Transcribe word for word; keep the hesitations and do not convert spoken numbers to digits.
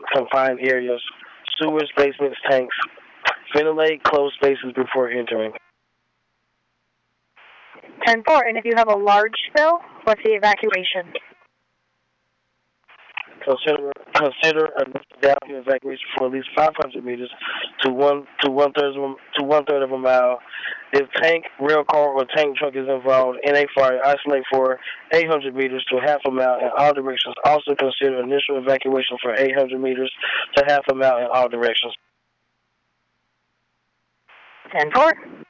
confined areas, sewers, basements, tanks. Ventilate closed spaces before entering. ten four, and if you have a large spill, what's the evacuation? Consider consider a downhill evacuation for at least five hundred meters to one to one third of a, to one third of a mile. If tank, rail car, or tank truck is involved in a fire, isolate for eight hundred meters to half a mile in all directions. Also consider initial evacuation for eight hundred meters to half a mile in all directions. ten four.